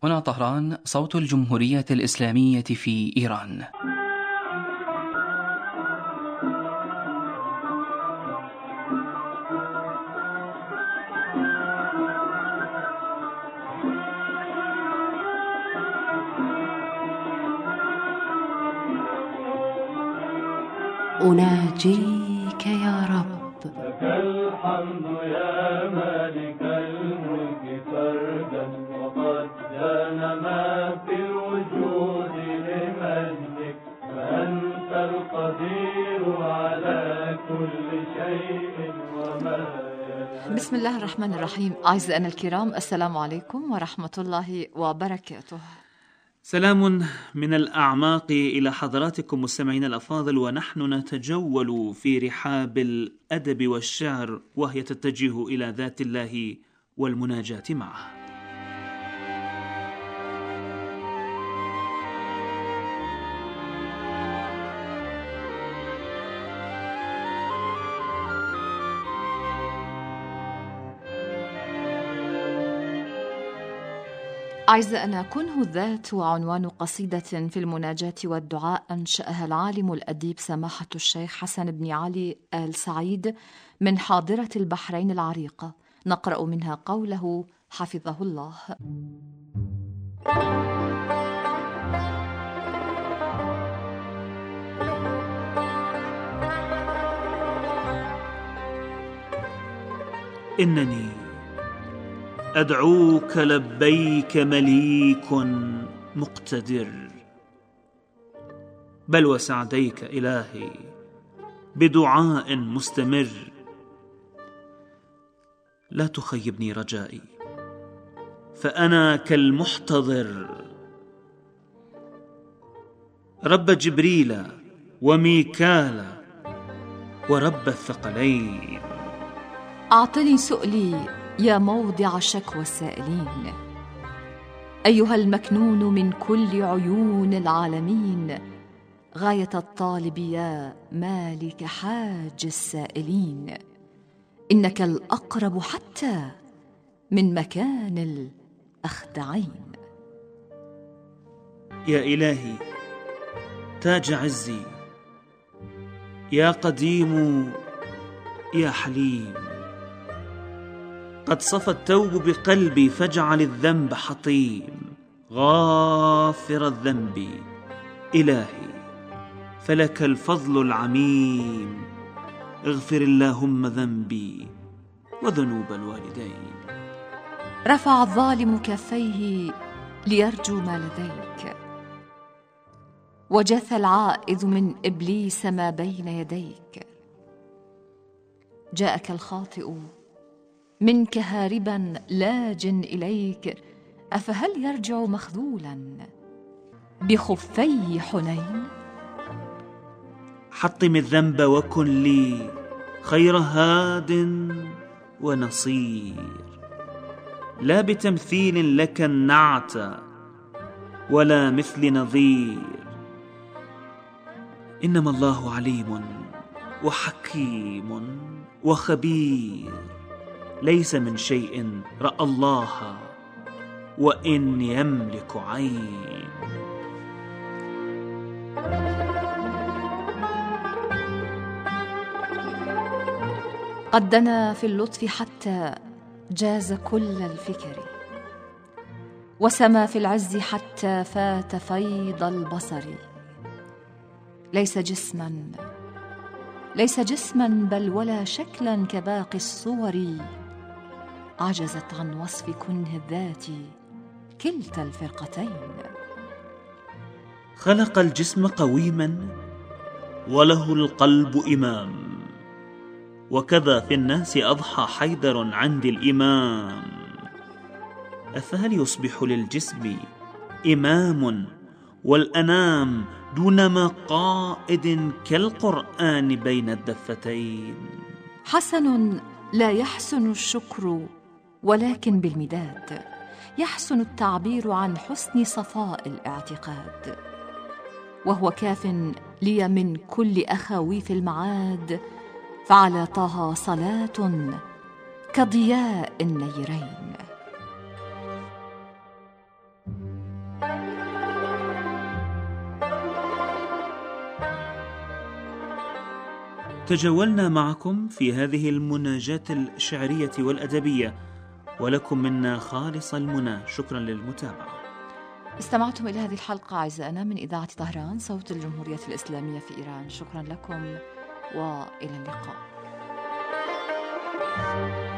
هنا طهران، صوت الجمهورية الإسلامية في إيران. أناجيك يا رب، لك الحمد يا مالك الملك فردا، وقد كان ما في الوجود لمجدك، فأنت القدير على كل شيء وما. بسم الله الرحمن الرحيم. أعزائنا الكرام، السلام عليكم ورحمة الله وبركاته. سلام من الأعماق إلى حضراتكم مستمعين الأفاضل، ونحن نتجول في رحاب الأدب والشعر، وهي تتجه إلى ذات الله والمناجاة معه. أعزائنا، كنه الذات وعنوان قصيدة في المناجاة والدعاء أنشأها العالم الأديب سماحة الشيخ حسن بن علي آل سعيد من حاضرة البحرين العريقة. نقرأ منها قوله حفظه الله: إنني أدعوك لبيك مليك مقتدر، بل وسعديك إلهي بدعاء مستمر. لا تخيبني رجائي، فأنا كالمحتضر، رب جبريل وميكال ورب الثقلين. أعطني سؤلي يا موضع شكوى السائلين، أيها المكنون من كل عيون العالمين، غاية الطالب يا مالك حاج السائلين، إنك الأقرب حتى من مكان الأخدعين. يا إلهي تاج عزي، يا قديم يا حليم، قد صفى التوب بقلبي، فاجعل الذنب حطيم. غافر الذنب إلهي، فلك الفضل العميم، اغفر اللهم ذنبي وذنوب الوالدين. رفع الظالم كفيه ليرجو ما لديك، وجث العائذ من إبليس ما بين يديك. جاءك الخاطئ منك هاربا لاج إليك، أفهل يرجع مخذولا بخفي حنين؟ حطم الذنب وكن لي خير هاد ونصير، لا بتمثيل لك النعت ولا مثل نظير. إنما الله عليم وحكيم وخبير، ليس من شيء رأى الله وإن يملك عين. قد دنا في اللطف حتى جاز كل الفكر، وسما في العز حتى فات فيض البصر. ليس جسما بل ولا شكلا كباقي الصور، عجزت عن وصف كنه الذات كلتا الفرقتين. خلق الجسم قويما وله القلب إمام، وكذا في الناس أضحى حيدر عند الإمام. أفهل يصبح للجسم إمام والأنام دون مقائد كالقرآن بين الدفتين؟ حسن لا يحسن الشكر ولكن بالمداد، يحسن التعبير عن حسن صفاء الاعتقاد. وهو كاف لي من كل أخاويف المعاد، فعلى طه صلاة كضياء النيرين. تجولنا معكم في هذه المناجاة الشعرية والأدبية، ولكم منا خالص المنى. شكرا للمتابعة. استمعتم إلى هذه الحلقة أعزائنا من إذاعة طهران صوت الجمهورية الإسلامية في إيران. شكرا لكم وإلى اللقاء.